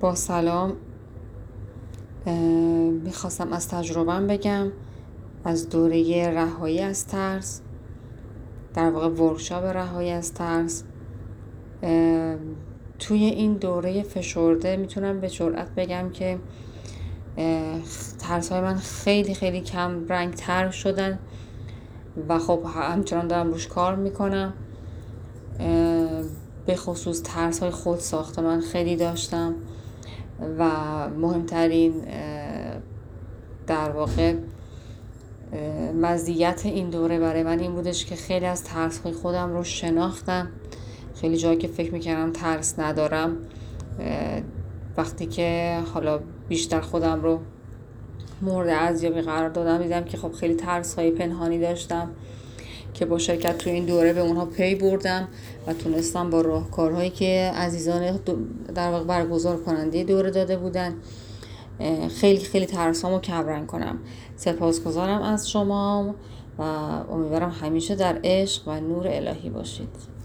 با سلام. میخواستم از تجربه‌ام بگم، از دوره رهایی از ترس، در واقع ورکشاپ رهایی از ترس. توی این دوره فشرده میتونم به جرئت بگم که ترس های من خیلی خیلی کم رنگ تر شدن و خب همچنان دارم روش کار میکنم. به خصوص ترس های خود ساخته من خیلی داشتم و مهمترین در واقع مزیت این دوره برای من این بودش که خیلی از ترس های خودم رو شناختم. خیلی جایی که فکر میکردم ترس ندارم، وقتی که حالا بیشتر خودم رو مورد ارزیابی قرار دادم دیدم که خب خیلی ترس های پنهانی داشتم که با شرکت توی این دوره به اونها پی بردم و تونستم با راهکارهایی که عزیزان در واقع برگزار کننده دوره داده بودن خیلی خیلی ترسامو کمرنگ کنم. سپاسگزارم از شما و امیدوارم همیشه در عشق و نور الهی باشید.